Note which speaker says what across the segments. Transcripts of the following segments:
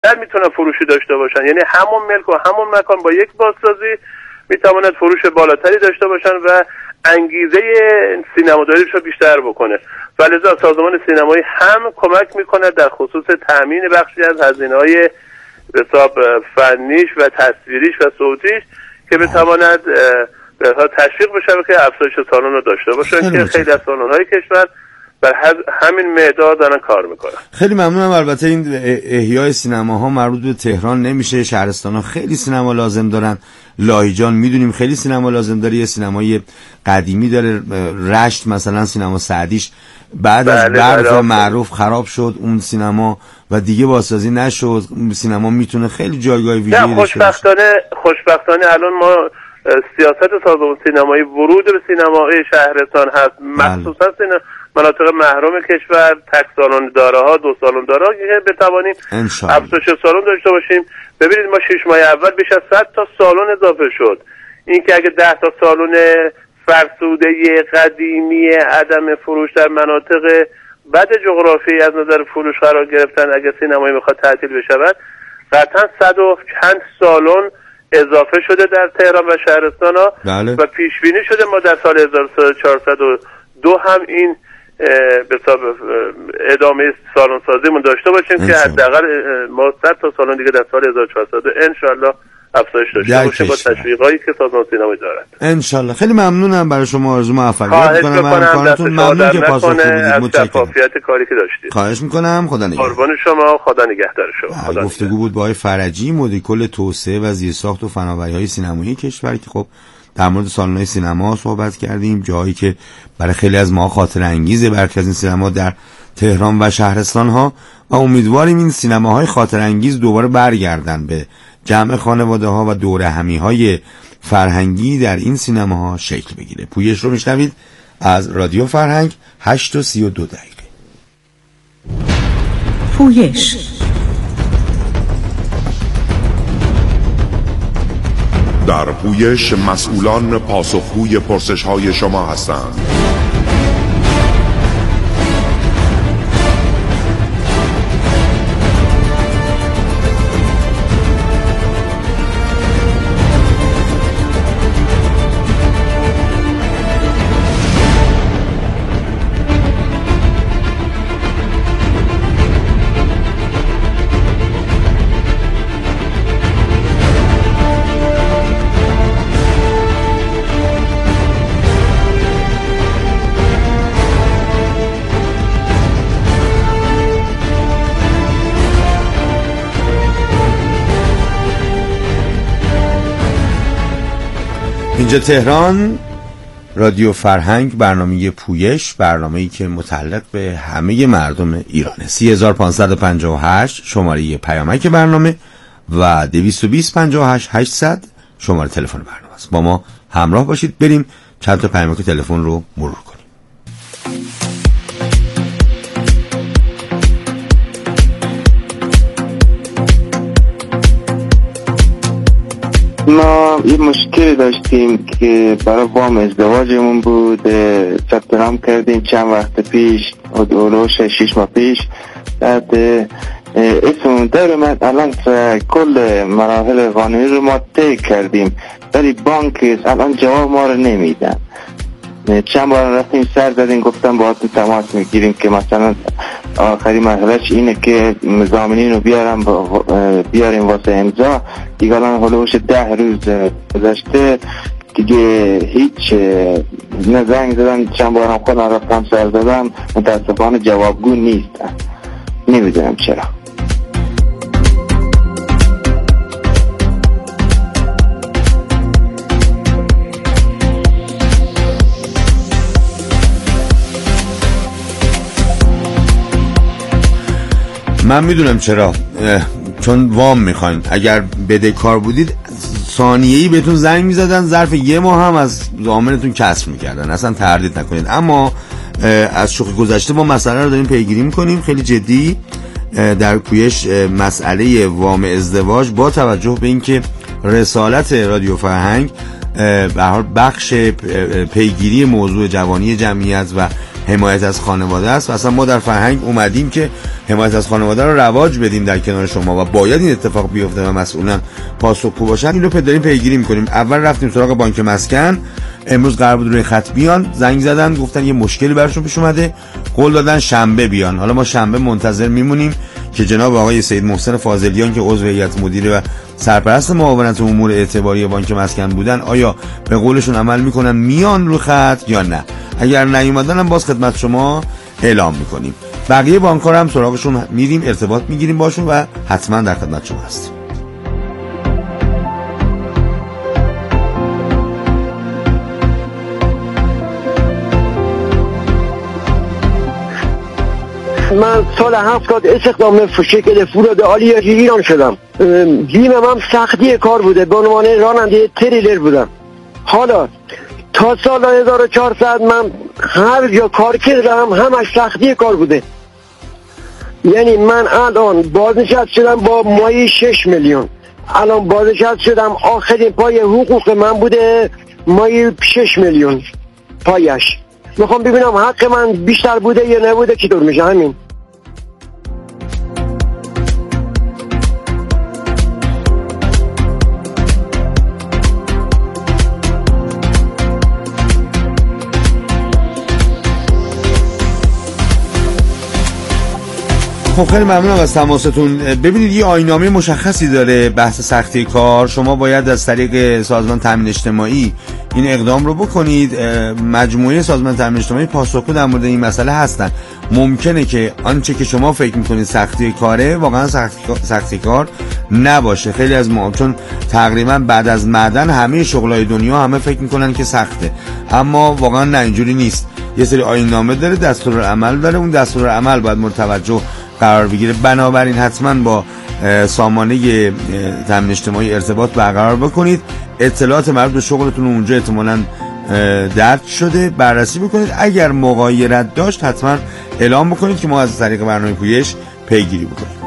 Speaker 1: بالاتر میتونن فروشی داشته باشن، یعنی همون ملک و همون مکان با یک بازسازی میتواند فروش بالاتری داشته باشن و انگیزه سینماداریش رو بیشتر بکنه. ولذا سازمان سینمایی هم کمک میکنه در خصوص تامین بخشی از هزینه‌های به حساب فنیش و تصویریش و صوتیش که بتواند به تشویق بشه که افزایش سالن رو داشته باشن که خیلی از سالن‌های کشور بر همین معیار دارن کار میکنن.
Speaker 2: خیلی ممنونم. البته این احیای سینماها مربوط به تهران نمیشه، شهرستان‌ها خیلی سینما لازم دارن. لاهیجان میدونیم خیلی سینما لازم داره، یه سینمای قدیمی داره، رشت مثلا سینما سعدیش بعد از برق معروف خراب شد اون سینما و دیگه بازسازی نشد. سینما میتونه خیلی جایگاه ویژه‌ای داشته باشه.
Speaker 1: خوشبختانه الان ما سیاست سازمان سینمایی ورود به سینمای شهرستان هست، مخصوصا مناطق محروم کشور، تک سالن دارها، 2 سالن دارها که بتوانیم افزایش سالن داشته باشیم. ببینید ما 6 ماه اول بیش از 100 تا سالن اضافه شد. این که اگه 10 تا سالن فرسوده قدیمی عدم فروش در مناطق بد جغرافیایی از نظر فروش قرار گرفتن، اگه سینمایی میخواد تعطیل بشود، قطعا 100 و چند سالن اضافه شده در تهران و شهرستان ها.
Speaker 2: بله.
Speaker 1: و پیش بینی شده ما در سال 1402 هم این به حساب ادامه سالن سازیمون داشته باشیم که حداقل ما 100 تا سالن دیگه در سال 1402 ان شاء الله افزایش داشته باشیم با تشویقایی که سازمان سینمایی دارد ان
Speaker 2: شاء الله. خیلی ممنونم، برای شما آرزو موفقیت می‌کنم. همکارتون ممنون که پاسخ خوبی دید.
Speaker 1: متشکرم. کاری که داشتید.
Speaker 2: خواهش می‌کنم. خدا نگهدار.
Speaker 1: قربان شما، خدا نگهدار شما.
Speaker 2: گفتگو بود با آقای فرجی، مدیر کل توسعه و زیرساخت و فناوری‌های سینمایی کشور که خب در مورد سالن‌های سینما صحبت کردیم، جایی که برای خیلی از ما خاطره انگیزه، برخی از این سینما در تهران و شهرستان‌ها و امیدواریم این سینماهای خاطره انگیز دوباره برگردن به جمع خانواده‌ها و دوره همی‌های فرهنگی در این سینماها شکل بگیره. پویش رو میشنوید از رادیو فرهنگ 8:32.
Speaker 3: پویش
Speaker 4: در پویش مسئولان پاسخگوی پرسش‌های شما هستند.
Speaker 2: اینجا تهران، رادیو فرهنگ، برنامه پویش، برنامه‌ای که متعلق به همه مردم ایرانه. 3558 شماره پیامک برنامه و 220 58 800 شماره تلفن برنامه است. با ما همراه باشید، بریم چند تا پیامک تلفن رو مرور کنیم.
Speaker 5: ما یه مشکلی داشتیم که برای وام ازدواجمون بود، ثبت نام کردیم چند وقت پیش، اولوش 6 ماه پیش. بعد اسم در من الان کل مراحل قانونی رو ما طی کردیم، ولی بانک الان جواب ما رو نمیدن. چند بار رفتیم سر زدیم، گفتم باهاتون تماس میگیریم که مثلا آخری مرحلهش اینه که ضامنین رو بیاریم واسه امضا. دیگه الان هلوش 10 روز گذشته دیگه هیچ نه زنگ زدم، چند بارم خودم رفتم سر زدم، متاسفانه جوابگو نیستن. نمیدونم چرا.
Speaker 2: من میدونم چرا، چون وام میخواین. اگر بدهکار بودید ثانیه‌ای بهتون زنگ میزدن، ظرف 1 ماه هم از ضامنتون کسر میکردن، اصلا تردید نکنید. اما از شوخی گذشته ما مسئله رو داریم پیگیری میکنیم خیلی جدی در پویش. مسئله وام ازدواج با توجه به اینکه رسالت رادیو فرهنگ به هر بخش پیگیری موضوع جوانی جمعیت و حمایت از خانواده است و اصلا ما در فرهنگ اومدیم که حمایت از خانواده رو رواج بدیم در کنار شما و باید این اتفاق بیفته و مسئولان پاسخگو باشن. این رو داریم پیگیری میکنیم. اول رفتیم سراغ بانک مسکن، امروز قرار بود روی خط بیان، زنگ زدن گفتن یه مشکلی براشون پیش اومده، قول دادن شنبه بیان. حالا ما شنبه منتظر میمونیم که جناب آقای سید محسن فاضلیان که عضو هیئت مدیره و سرپرست معاونت امور اعتباری بانک مسکن بودن آیا به قولشون عمل میکنن میان رو خط یا نه. اگر نیومدن هم باز خدمت شما اعلام میکنیم. بقیه بانک‌ها هم سراغشون میریم، ارتباط میگیریم باشون و حتما در خدمت شما هستیم.
Speaker 3: من سال 70 استخدام شرکت فولاد عالی ایران شدم. بیمم هم سختی کار بوده، به عنوان راننده تریلر بودم. حالا تا سال 1400 من هر جا کار کردم همش سختی کار بوده. یعنی من الان بازنشست شدم با مایی 6 میلیون. الان بازنشست شدم، آخرین پای حقوق من بوده مایی 6 میلیون پایش. میخوام ببینم حق من بیشتر بوده یا نبوده، چطور میشه همین.
Speaker 2: خب خیلی ممنونم از تماستون. ببینید یه آیین‌نامه مشخصی داره بحث سختی کار. شما باید از طریق سازمان تامین اجتماعی این اقدام رو بکنید. مجموعه سازمان تامین اجتماعی پاسخگو در مورد این مسئله هستن. ممکنه که آنچه که شما فکر میکنید سختی کاره واقعا سختی کار نباشه. خیلی از ما چون تقریبا بعد از معدن همه شغلای دنیا همه فکر میکنن که سخته، اما واقعا نه، اینجوری نیست. یه سری آیین‌نامه داره، دستورالعمل داره، اون دستورالعمل باید مورد توجه قرار بگیره. بنابراین حتما با سامانه تامین اجتماعی ارتباط برقرار بکنید. اطلاعات مربوط به شغلتون اونجا احتمالاً درج شده، بررسی بکنید. اگر مغایرت داشت حتما اعلام بکنید که ما از طریق برنامه پویش پیگیری بکنیم.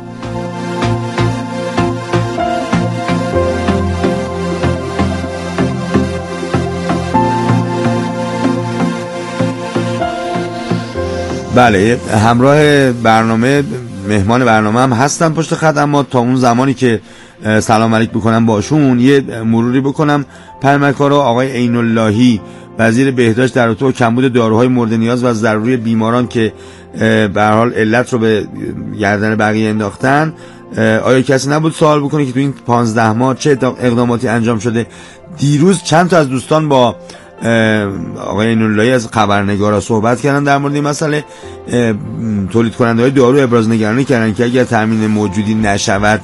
Speaker 2: بله، همراه برنامه مهمان برنامه هم هستم پشت خط، اما تا اون زمانی که سلام علیک بکنم باشون یه مروری بکنم پرمکارو. آقای عین اللهی وزیر بهداشت در رابطه با کمبود داروهای مورد نیاز و ضروری بیماران که به هر حال علت رو به گردن بقیه انداختن، آیا کسی نبود سوال بکنه که تو این 15 ماه چه اقداماتی انجام شده؟ دیروز چند تا از دوستان با آقای عین اللهی از خبرنگارا صحبت کردن در مورد این مسئله. تولید کننده های دارو ابراز نگرانی کردن که اگر تامین موجودی نشود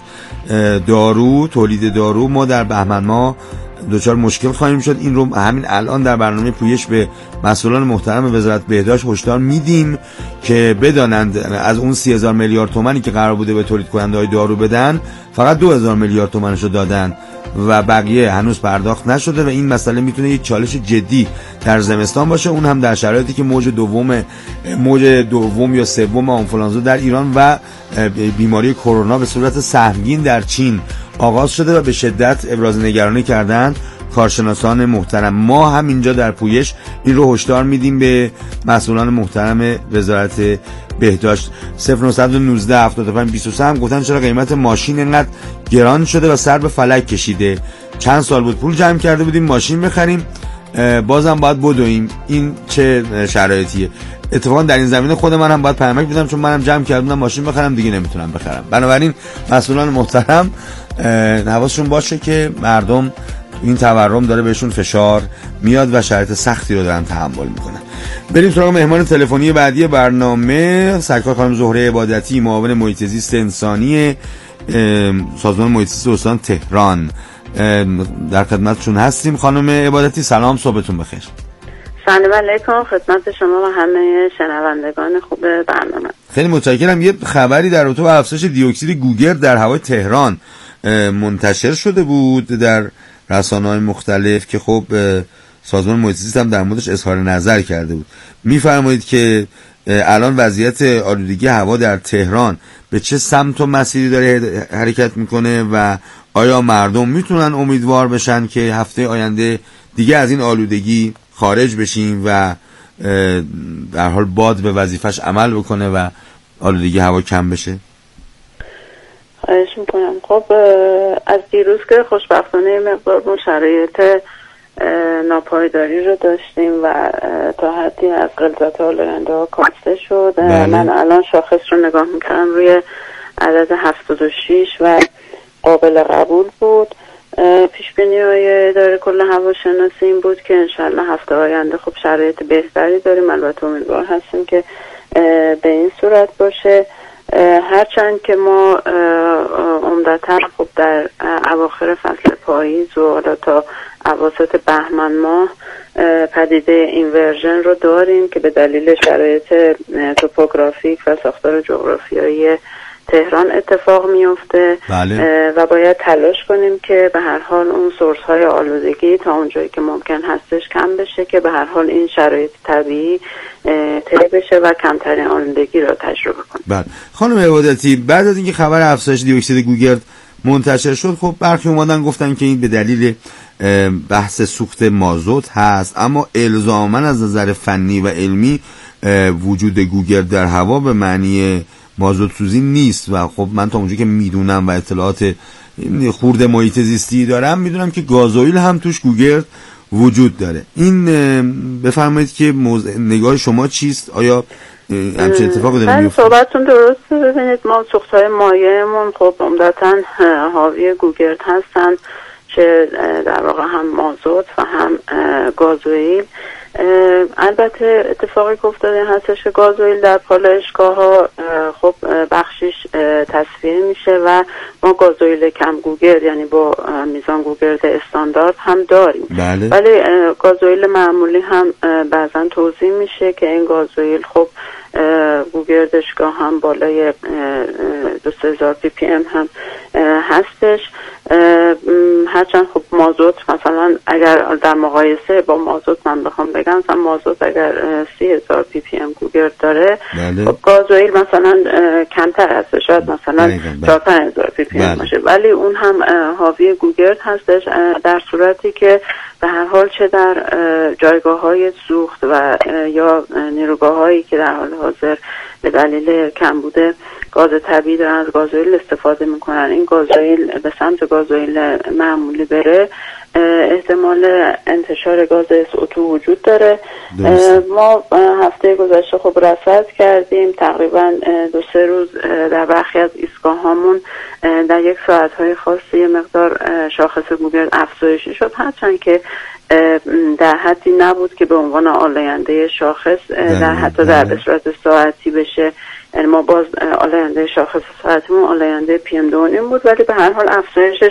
Speaker 2: تولید دارو، ما در بهمن ماه دچار مشکل خواهیم شد. این رو همین الان در برنامه پویش به مسئولان محترم وزارت بهداشت هشدار میدیم که بدانند از اون 30,000 میلیارد تومانی که قرار بوده به تولید کننده های دارو بدن فقط 2,000 میلیارد تومانشو دادن و بقیه هنوز پرداخت نشده و این مسئله میتونه یک چالش جدی در زمستان باشه، اون هم در شرایطی که موج دوم یا سوم آنفولانزا در ایران و بیماری کرونا به صورت سهمگین در چین آغاز شده و به شدت ابراز نگرانی کردن کارشناسان محترم. ما هم اینجا در پویش این رو هشدار میدیم به مسئولان محترم وزارت بهداشت. 0919 75 23 هم گفتن چرا قیمت ماشین اینقدر گران شده و سر به فلک کشیده. چند سال بود پول جمع کرده بودیم ماشین بخریم، بازم باید بدویم. این چه شرایطیه؟ اتفاقا در این زمینه خود من هم باید پیامک بدم، چون منم جمع کردم ماشین بخرم دیگه نمیتونم بخرم. بنابراین مسئولان محترم حواسشون باشه که مردم این تورم داره بهشون فشار میاد و شرایط سختی رو دارن تحمل میکنن. بریم سراغ مهمان تلفنی بعدی برنامه، سرکار خانم زهره عبادتی، معاون محیط زیست انسانی سازمان محیط زیست استان تهران. در خدمتشون هستیم. خانم عبادتی سلام، صبحتون بخیر.
Speaker 6: سلام علیکم خدمت شما و همه شنوندگان خوب برنامه.
Speaker 2: خیلی متشکرم. یه خبری در رابطه با افزایش دیوکسید گوگرد در هوای تهران منتشر شده بود در رسانه‌های مختلف که خب سازمان محیط زیست هم در موردش اظهار نظر کرده بود. می‌فرمایید که الان وضعیت آلودگی هوا در تهران به چه سمت و مسیری داره حرکت میکنه و آیا مردم میتونن امیدوار بشن که هفته آینده دیگه از این آلودگی خارج بشیم و در حال باد به وظیفش عمل بکنه و آلودگی هوا کم بشه؟
Speaker 6: خواهش میکنم. خب از دیروز که خوشبختانه مقدار ما شرایط ناپایداری رو داشتیم و تا حدی از غلظت آلاینده ها کاسته شد. من الان شاخص رو نگاه میکردم روی عدد 76 و قابل قبول بود. پیشبینی های اداره کل هواشناسی این بود که انشالله هفته آینده خب شرایط بهتری داریم. البته امیدوار هستیم که به این صورت باشه، هرچند که ما عمدتاً خب در اواخر فصل پاییز و حالا تا اواسط بهمن ماه پدیده اینورژن رو داریم که به دلیل شرایط توپوگرافیک و ساختار جغرافیایی تهران اتفاق میفته.
Speaker 2: بله.
Speaker 6: و باید تلاش کنیم که به هر حال اون سورس های آلودگی تا اونجایی که ممکن هستش کم بشه که به هر حال این شرایط طبیعی طی بشه و کمترین آلودگی رو تجربه کنیم.
Speaker 2: بله. خانم عبادتی، بعد از اینکه خبر افزایش دی اکسید گوگرد منتشر شد، خب برخی اومدن گفتن که این به دلیل بحث سوخت مازوت هست، اما الزاماً از نظر فنی و علمی وجود گوگرد در هوا به معنی مازوت سوزی نیست. و خب من تا اونجایی که میدونم و اطلاعات خورده محیط زیستی دارم میدونم که گازوئیل هم توش گوگرد وجود داره. این بفرمایید که نگاه شما چیست؟ آیا همچین اتفاقی داره میفته؟
Speaker 6: صحبتتون درسته. ببینید ما سوخت‌های مایعمون خب عمدتاً حاوی گوگرد هستن، چه در واقع هم مازوت و هم گازوئیل. البته اتفاقی که افتاده هستش که گازوئیل در پالایشگاه ها خب بخشیش تصفیه میشه و ما گازوئیل کم گوگرد یعنی با میزان گوگرد استاندارد هم داریم.
Speaker 2: بله.
Speaker 6: ولی گازوئیل معمولی هم بعضا توزیع میشه که این گازوئیل خب گوگردشگاه هم بالای 2000 پی پی ام هم هستش. هرچند خب مازوت مثلا اگر در مقایسه با مازوت من بخوام بگم مثلا مازوت اگر 30,000 پی پی ام گوگرد داره،
Speaker 2: بله.
Speaker 6: خب گازوئیل مثلا کمتر هست، شاید مثلا 4-5,000 پی پی ام باشه، ولی اون هم حاوی گوگرد هستش در صورتی که به هر حال چه در جایگاه های سوخت و یا نیروگاه هایی که در حال حاضر به دلیل کمبود گاز طبیعی دارن از گازوئیل استفاده میکنن، این گازوئیل به سمت گازوئیل معمولی بره، احتمال انتشار گاز SO2 وجود داره. ما هفته گذشته خب رصد کردیم تقریبا 2-3 روز در برخی از ایستگاه هامون در یک ساعتهای خاصی یه مقدار شاخص گوگرد افزایشی شد، هرچند که در حدی نبود که به عنوان آلاینده شاخص در حتی در صورت ساعتی بشه. یعنی ما باز آلاینده شاخص ساعتیمون آلاینده PM2.5 بود، ولی به هر حال افزایشش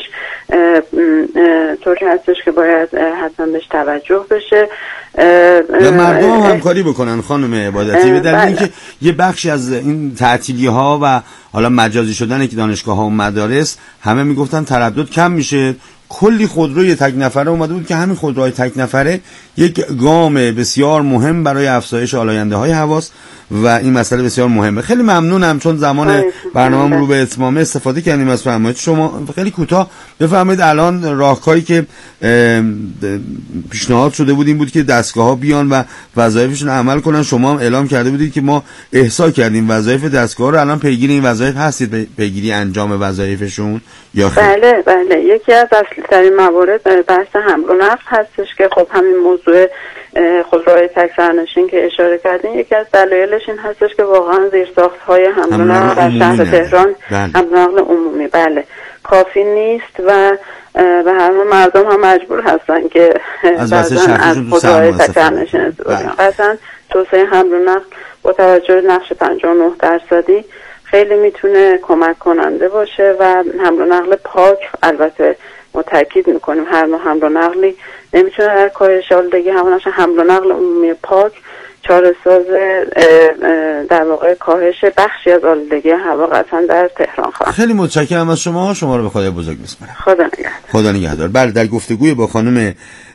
Speaker 6: طوری هستش که باید حتما بهش توجه بشه
Speaker 2: و مردم هم همکاری بکنن. خانم عبادتی، به دلیل اینکه یه بخشی از این تعطیلی ها و حالا مجازی شدن که دانشگاه ها و مدارس همه میگفتن تردد کم میشه، کلی خودروی تک نفره اومده بود که همین خودروهای تک نفره یک گام بسیار مهم برای افزایش آلاینده های هواست و این مسئله بسیار مهمه. خیلی ممنونم چون زمان برنامه رو به اتمام استفاده کردیم از فرمایش شما. خیلی کوتاه بفرمایید الان راهکاری که پیشنهاد شده بود این بود که دستگاه ها بیان و وظایفشون عمل کنن. شما هم اعلام کرده بودید که ما احصا کردیم وظایف دستگاه رو، الان پیگیر این وظایف هستید، پیگیری انجام وظایفشون یا خیر؟
Speaker 6: بله. یکی از اصلی ترین موارد بحث حمل و نقل هستش که خب همین موضوع خودروهای تک سرنشین که اشاره کردین یکی از دلایلش این هستش که واقعا زیرساخت‌های حمل و نقل در شهر تهران حمل و نقل عمومی کافی نیست و به هر حال مردم هم مجبور هستن که
Speaker 2: از
Speaker 6: خودروهای تک سرنشین استفاده کنن. مثلا توسعه حمل و نقل با توجه به نقش 59% خیلی میتونه کمک کننده باشه و حمل و نقل پاک. البته ما تاکید میکنیم هر نوع حمل و نقلی نمیتونه در کاهش آلودگی هوا نشه. حمل و نقل عمومی پاک چاره‌ساز در واقع کاهش بخشی از آلودگی هوا قطعا در تهران خواهد.
Speaker 2: خیلی متشکرم از شما رو به خدای بزرگ میسپارم.
Speaker 6: خدا نگهدار.
Speaker 2: خدا نگهدار. بله، در گفتگوی با خانم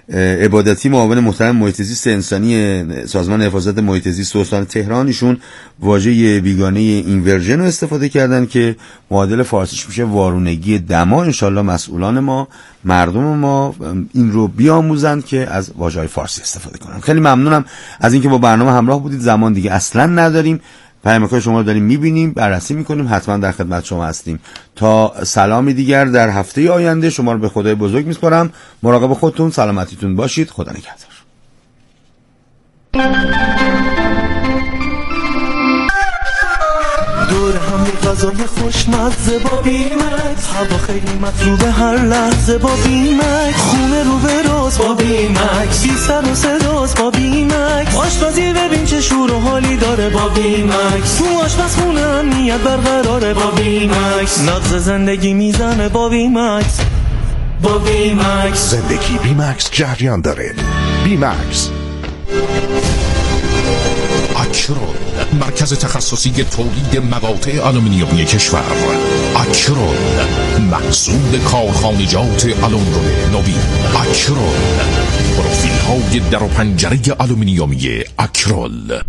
Speaker 2: عبادتی معاون محترم محیط زیست انسانی سازمان حفاظت محیط زیست استان تهران، ایشون واژه بیگانه اینورژن رو استفاده کردن که معادل فارسیش میشه وارونگی دما. انشالله مسئولان ما، مردم ما این رو بیاموزند که از واژه‌های فارسی استفاده کنن. خیلی ممنونم از اینکه با برنامه همراه بودید. زمان دیگه اصلا نداریم، پیامک‌های شما رو داریم میبینیم، بررسی میکنیم، حتما در خدمت شما هستیم. تا سلامی دیگر در هفته آینده شما رو به خدای بزرگ میسپارم. مراقب خودتون، سلامتیتون باشید. خدا نگهدار.
Speaker 7: دور هم غذای خوشمزه با بیمکس، هوا خیلی مطلوبه هر لحظه با بیمکس، خونه رو به راز با بیمکس، بی سر و صداست با بیمکس، آشپزی ببین چه شور و حالی داره با بیمکس، تو آشپزخونه امنیت برقراره با بیمکس، نقض زندگی میزنه با بیمکس. با بیمکس
Speaker 8: زندگی بیمکس جریان داره. بیمکس اکرون، مرکز تخصصی تولید مقاطع آلومینیومی کشور. اکرون، محصول کارخانجات آلومینیوم نوین. اکرون، پروفیل های در و پنجره آلومینیومی اکرول.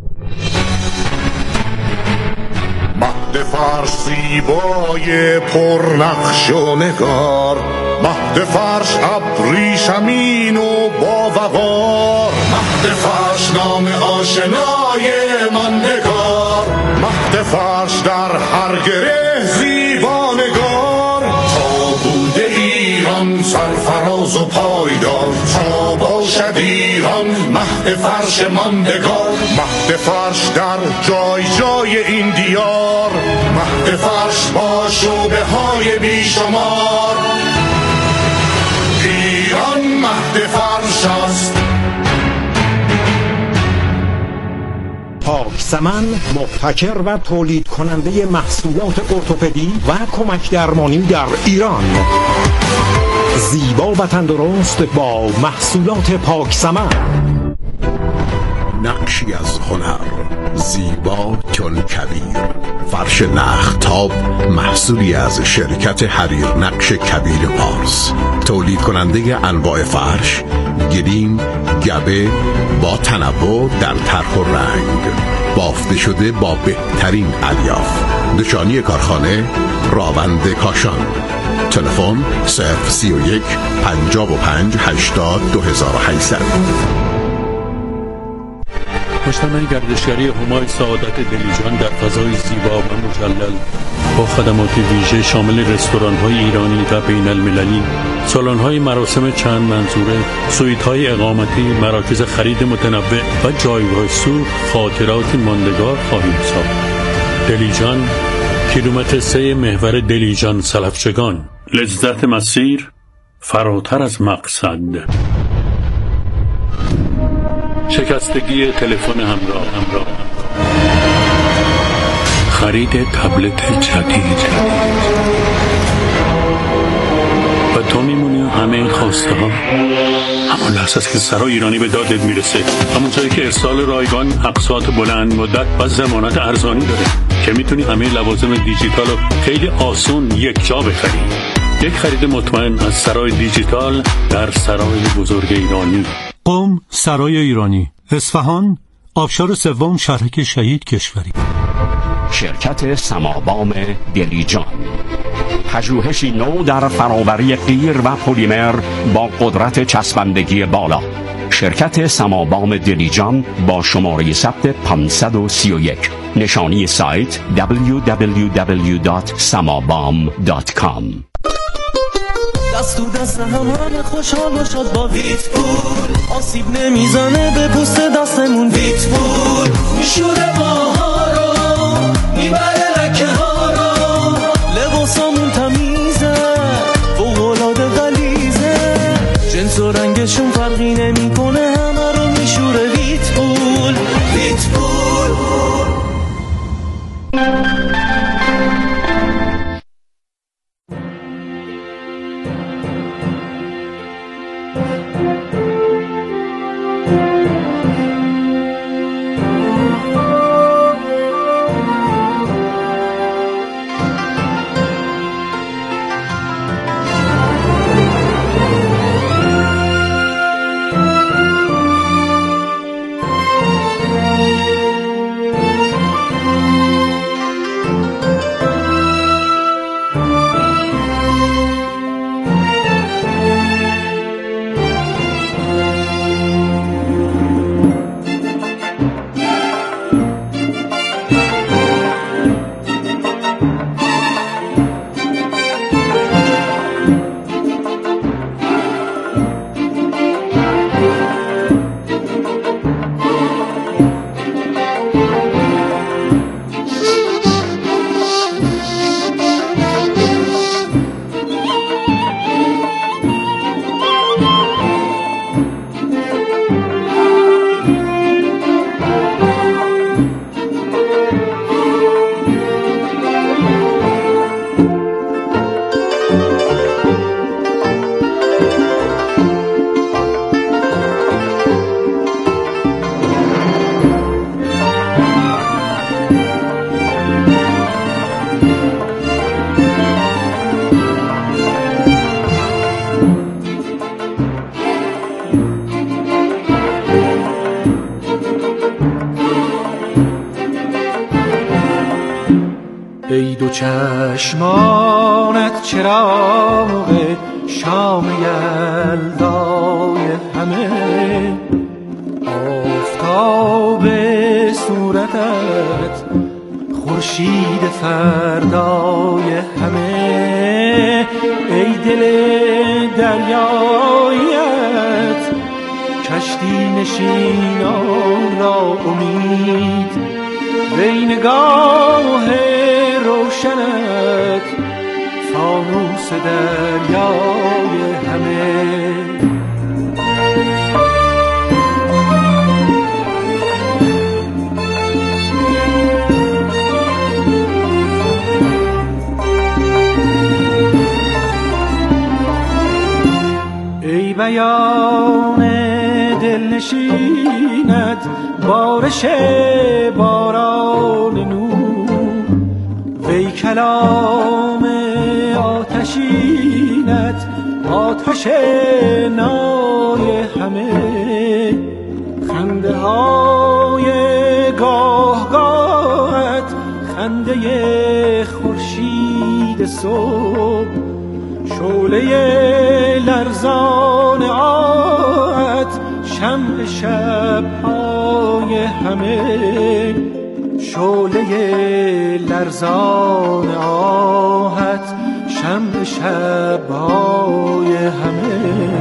Speaker 4: مهد فرش زیبای پرنقش و نگار، مهد فرش ابریشمین و باوقار، مهد فرش نام آشنای ماندگار، مهد فرش در هر گره زیبانگار، تا بوده ایران سرفراز و پایدار، تا باشد ایران مهد فرش ماندگار، مهد فرش در جای جای این دیار، مهد فرش با شعبه های بیشمار، ایران مهد فرش است.
Speaker 9: پاکسمن مبتکر و تولید کننده محصولات ارتوپدی و کمک درمانی در ایران. زیبا و تندرست با محصولات پاکسمن.
Speaker 10: نقشی از هنر، زیبا چون کبیر. فرش نخل‌تاب محصولی از شرکت حریر نقش کبیر پارس، تولید کننده انواع فرش، گریم، گبه با تنوع در طرح و رنگ، بافته شده با بهترین الیاف. نشانی کارخانه راوند کاشان. تلفن 031 55 80 2800.
Speaker 11: مجتمع گردشگری همای سعادت دلیجان در فضای زیبا و مجلل با خدمات ویژه شامل رستوران‌های ایرانی و بین المللی، سالن‌های مراسم چند منظوره، سویت‌های اقامتی، مراکز خرید متنوع و جایگاه سوخت خاطرات ماندگار خواهیم ساخت. دلیجان، کیلومتر 3 محور دلیجان سلفچگان. لذت مسیر فراتر از مقصد. شکستگی تلفن همراه، خرید تبلت جدید و تو میمونی و همه این خواسته ها. همون لحظه است که سرای ایرانی به دادت میرسه، همون جایی که ارسال رایگان، اقساط بلند مدت و ضمانت ارزانی داره که میتونی همه لوازم دیجیتال رو خیلی آسون یک جا بخری. یک خرید مطمئن از سرای دیجیتال در سرای بزرگ ایرانی.
Speaker 12: قم سرای ایرانی، اصفهان، آبشار سوم، شهرک شهید کشوری.
Speaker 13: شرکت سمابام دلیجان، پژوهشی نو در فراوری قیر و پلیمر با قدرت چسبندگی بالا. شرکت سمابام دلیجان با شماره ثبت 531. نشانی سایت www.samabam.com.
Speaker 7: دست تو دست همه خوشحال و شاد با ویتپول، آسیب نمیزنه به پوست دستمون. ویتپول میشوره ماها رو، میبره لکه ها رو، لباسامون تمیزه، فوق‌العاده غلیظه، جنس و رنگشون فرقی نمیکنه، همه رو میشوره ویتپول. ویتپول چشمانت چراغ شام یلدای همه، آفتاب صورتت خورشید فردای همه. ای دل دریایت کشتی نشینان را امید، وی نگاه روشنت فانوس دریای همه. ای بیان دلنشینت بارش باران نور، وی کلام آتشینت آتش نای همه. خنده های گاه گاهت خنده خورشید صبح، شعله لرزان آهت شمع شب‌های همه. شعله لرزان آهت شمع شب‌های همه.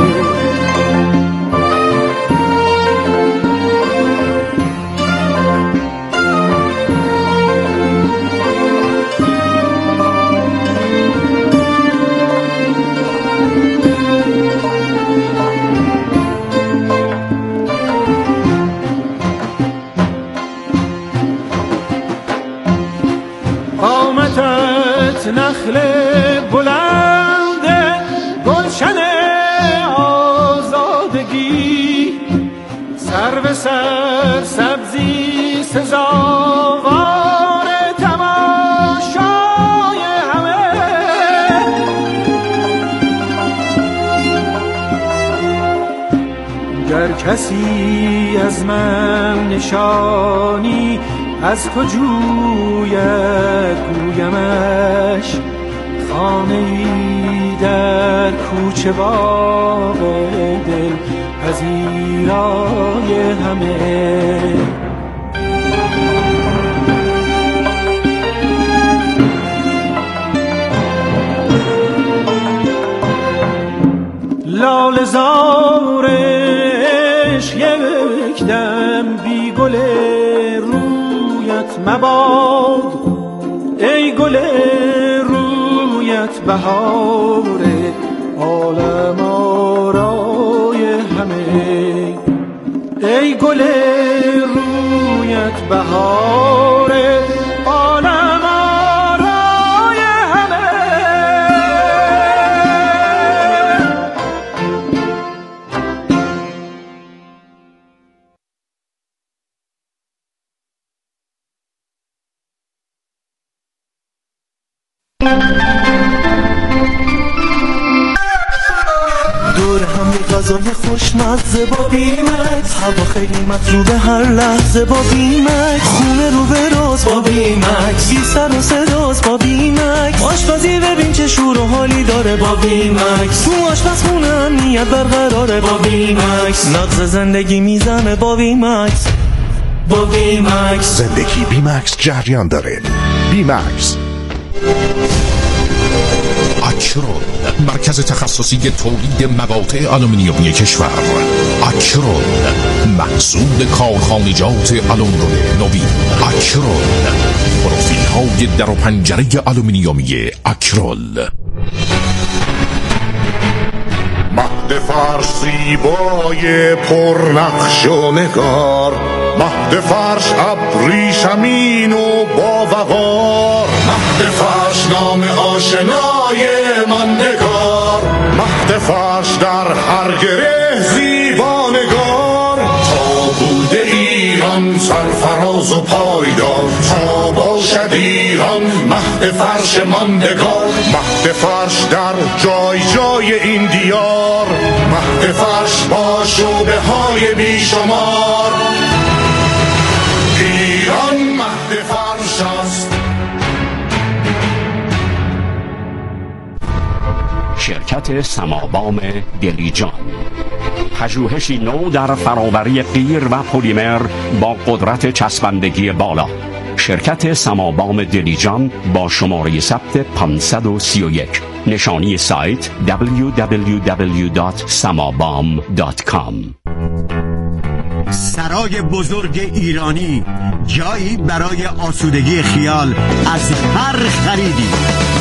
Speaker 7: نخل بلند گلشن آزادگی، سر به سر سبزی سزاوار تماشای همه. گر کسی از من نشانی از تو جوید گویمش، خانه‌ای در کوچه باغ دل پذیرای همه. لاله زار عشق یک دم بی گل رویت مباد، ای گل رویت بهار عالم آرای همه. ای گل رویت بهار عالم آرای همه.
Speaker 14: دور هم غذای خوشمزه با بیمکس، هوا خیلی مطلوبه هر لحظه با بیمکس، خونه رو به راز با بیمکس، بی سر و صداست با بیمکس، آشپزی ببین چه شور و حالی داره با بیمکس، تو آشپزخونه امنیت برقراره با بیمکس، نقض زندگی میزنه با بیمکس. با بیمکس
Speaker 8: زندگی بیمکس جریان داره. بیمکس
Speaker 10: اکرون، مرکز تخصصی تولید مقاطع آلومینیومی کشور. اکرون، محصول کارخانجات آلومینیوم نوین. اکرون، پروفیل های در و پنجره آلومینیومی اکرول.
Speaker 4: مهد فارسی بای پرنقش و نگار، مهد فرش ابریشمین و با وقار، مهد فرش نام آشنای من نگار، مهد فرش در هر گره زیبانگار، تا بوده ایران سرفراز و پایدار، تا باشد ایران مهد فرش ماندگار، مهد فرش در جای جای این دیار، مهد فرش با شعبه های بیشمار، ایران مهد فرش است.
Speaker 13: شرکت سمابام دلیجان. پژوهشی نو در فراوری قیر و پلیمر با قدرت چسبندگی بالا. شرکت سمابام دلیجان با شماره ثبت 531. نشانی سایت www.samabam.com.
Speaker 15: سرای بزرگ ایرانی، جایی برای آسودگی خیال از هر خریدی.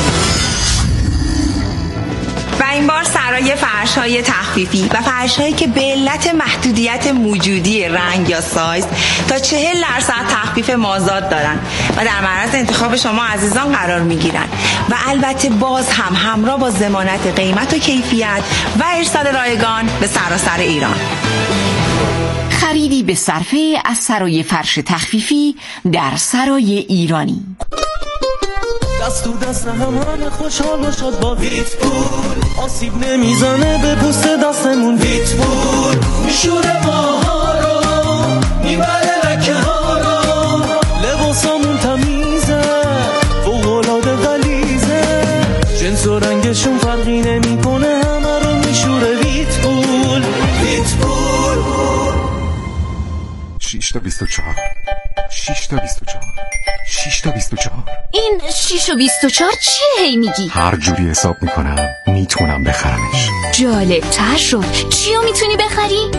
Speaker 16: و این بار سرای فرش‌های تخفیفی و فرش‌هایی که به علت محدودیت موجودی رنگ یا سایز تا 40% تخفیف مازاد دارن و در معرض انتخاب شما عزیزان قرار میگیرن و البته باز هم همراه با ضمانت قیمت و کیفیت و ارسال رایگان به سراسر ایران.
Speaker 17: خریدی به صرفه از سرای فرش تخفیفی در سرای ایرانی.
Speaker 14: دست تو دست همان خوشحال و شاد با ویتپول، آسیب نمیزنه به پوست دستمون. ویتپول میشوره ماها رو، میبره لکه ها رو، لباسامون تمیزه فوق‌العاده غلیظه، جنس و رنگشون فرقی نمیکنه، همه رو میشوره ویتپول. ویتپول
Speaker 18: 6 تا 24 6 تا 24 6 تا 24.
Speaker 17: این 6 و 24 چیه هی میگی؟
Speaker 18: هر جوری حساب میکنم میتونم بخرمش.
Speaker 17: جالب تر شد. چیو میتونی بخری؟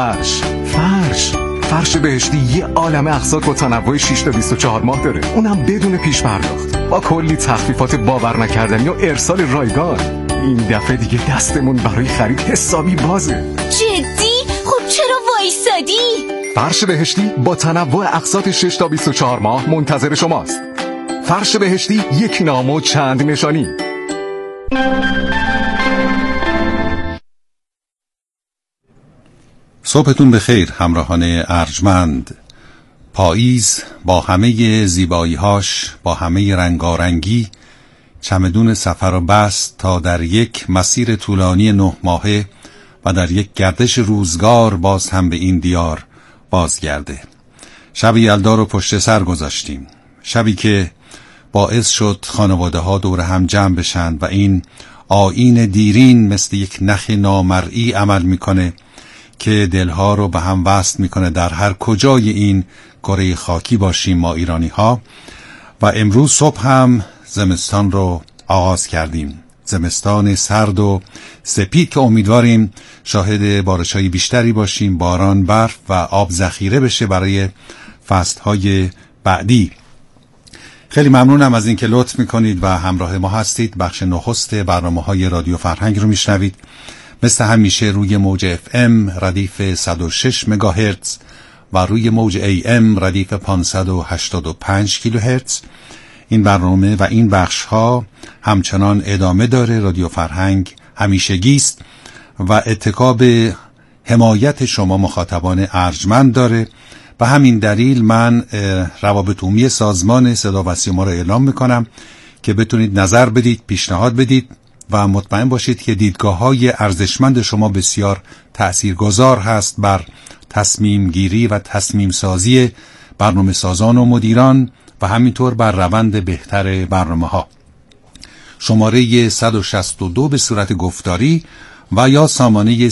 Speaker 18: فرش بهشتی یه عالمه اقساط با تنوع 6 تا 24 ماه داره، اونم بدون پیش پرداخت، با کلی تخفیفات باور نکردنی و ارسال رایگان. این دفعه دیگه دستمون برای خرید حسابی بازه.
Speaker 17: جدی؟ خب چرا وایسادی؟
Speaker 18: فرش بهشتی با تنوع اقساط 6 تا 24 ماه منتظر شماست. فرش بهشتی، یک نام و چند نشانی.
Speaker 19: صبحتون بخیر همراهان ارجمند. پاییز با همه زیبایی‌هاش، با همه رنگارنگی، چمدون سفر و بست تا در یک مسیر طولانی 9 ماهه و در یک گردش روزگار باز هم به این دیار بازگرده. شب یلدا رو پشت سر گذاشتیم، شبی که باعث شد خانواده ها دور هم جمع بشن و این آیین دیرین مثل یک نخ نامرئی عمل میکنه که دلها رو به هم وصل میکنه در هر کجای این کره خاکی باشیم ما ایرانی ها. و امروز صبح هم زمستان رو آغاز کردیم، زمستان سرد و سپید که امیدواریم شاهد بارش‌های بیشتری باشیم، باران، برف و آب ذخیره بشه برای فصل‌های بعدی. خیلی ممنونم از اینکه لطف میکنید و همراه ما هستید. بخش نخست برنامه‌های رادیو فرهنگ رو میشنوید، مثل همیشه روی موج FM ردیف 106 مگاهرتز و روی موج AM ردیف 585 کیلوهرتز. این برنامه و این بخش ها همچنان ادامه داره. رادیو فرهنگ همیشگی است و اتکا به حمایت شما مخاطبان ارجمند داره. به همین دلیل من روابط عمومی سازمان صدا و سیما را اعلام میکنم که بتونید نظر بدید، پیشنهاد بدید و مطمئن باشید که دیدگاه‌های ارزشمند شما بسیار تأثیرگذار هست بر تصمیم گیری و تصمیم سازی برنامه سازان و مدیران و همینطور بر روند بهتر برنامه ها. شماره 162 به صورت گفتاری و یا سامانه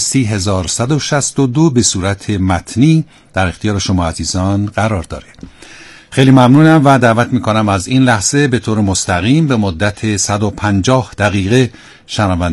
Speaker 19: 30162 به صورت متنی در اختیار شما عزیزان قرار داره. خیلی ممنونم و دعوت میکنم از این لحظه به طور مستقیم به مدت 150 دقیقه شنونده